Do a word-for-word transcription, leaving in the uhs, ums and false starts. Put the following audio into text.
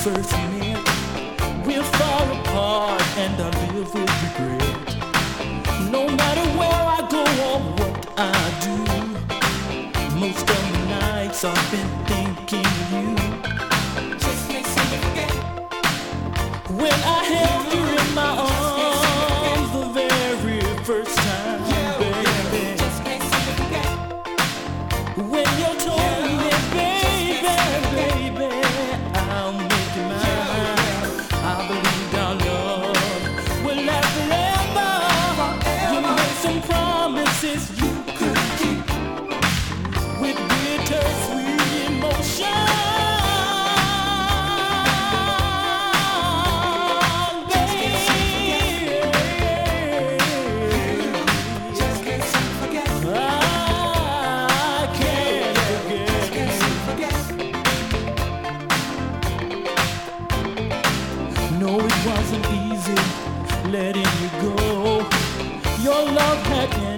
first met, we're far apart and I live with regret. No matter where I go or what I do, most of the nights I've been thinking of you. Just makes me forget when I held you in my arms the very first time, baby. Just makes me forget when you told me, baby, baby, I'll make you mine. I believed our love will last forever. You made some promises you could keep with bittersweet emotion. Letting you go, your love had